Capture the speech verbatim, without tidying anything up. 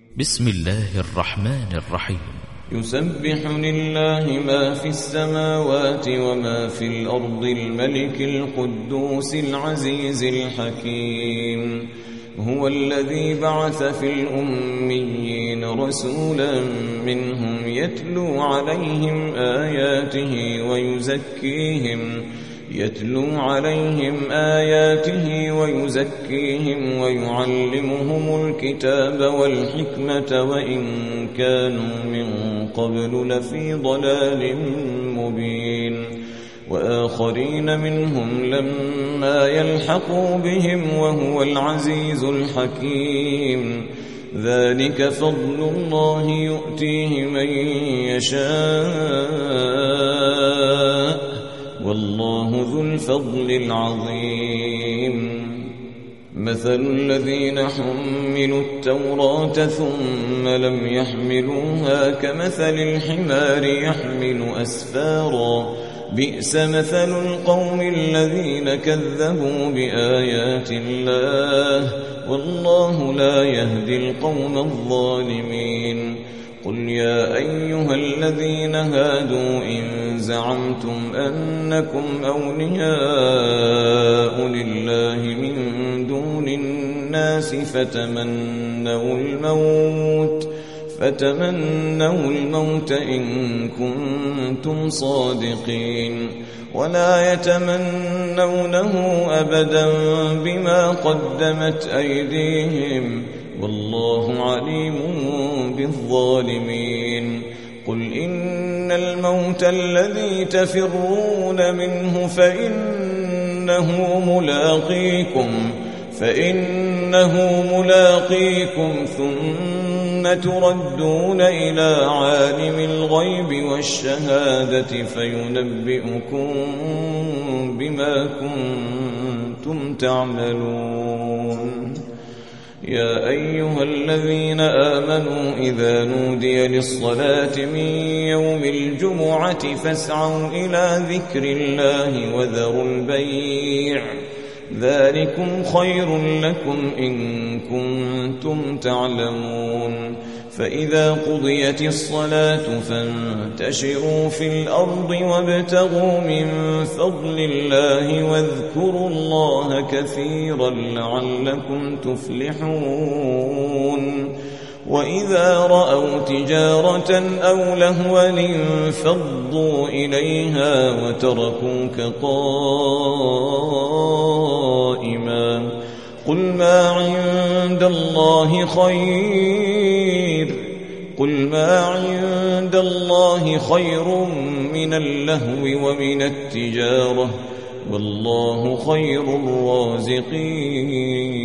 بسم الله الرحمن الرحيم. يسبح لله ما في السماوات وما في الأرض الملك القدوس العزيز الحكيم. هو الذي بعث في الأميين رسولا منهم يتلو عليهم آياته ويزكيهم يتلو عليهم آياته ويزكيهم ويعلمهم الكتاب والحكمة وإن كانوا من قبل لفي ضلال مبين. وآخرين منهم لما يلحقوا بهم وهو العزيز الحكيم. ذلك فضل الله يؤتيه من يشاء والله ذو الفضل العظيم. مثل الذين حملوا التوراة ثم لم يحملوها كمثل الحمار يحمل أسفارا بئس مثل القوم الذين كذبوا بآيات الله والله لا يهدي القوم الظالمين. قل يا أيها الذين هادوا إن زعمتم أنكم أولياء لله من دون الناس فتمنوا الموت فتمنوا الموت إن كنتم صادقين ولا يتمنونه أبدا بما قدمت أيديهم والله عليم بالظالمين. قل إن الموت الذي تفرون منه فإنه ملاقيكم فإنه ملاقيكم ثم تردون إلى عالم الغيب والشهادة فينبئكم بما كنتم تعملون. يا أيها الذين آمنوا إذا نودي للصلاة من يوم الجمعة فاسعوا إلى ذكر الله وذروا البيع ذلكم خير لكم إن كنتم تعلمون. فإذا قضيت الصلاة فانتشروا في الأرض وابتغوا من فضل الله واذكروا الله كثيرا لعلكم تفلحون. وإذا رأوا تجارة أو لهوا انفضوا إليها وتركوك قائما قل ما عند الله خير قل ما عند الله خير من اللهو ومن التجارة والله خير الرازقين.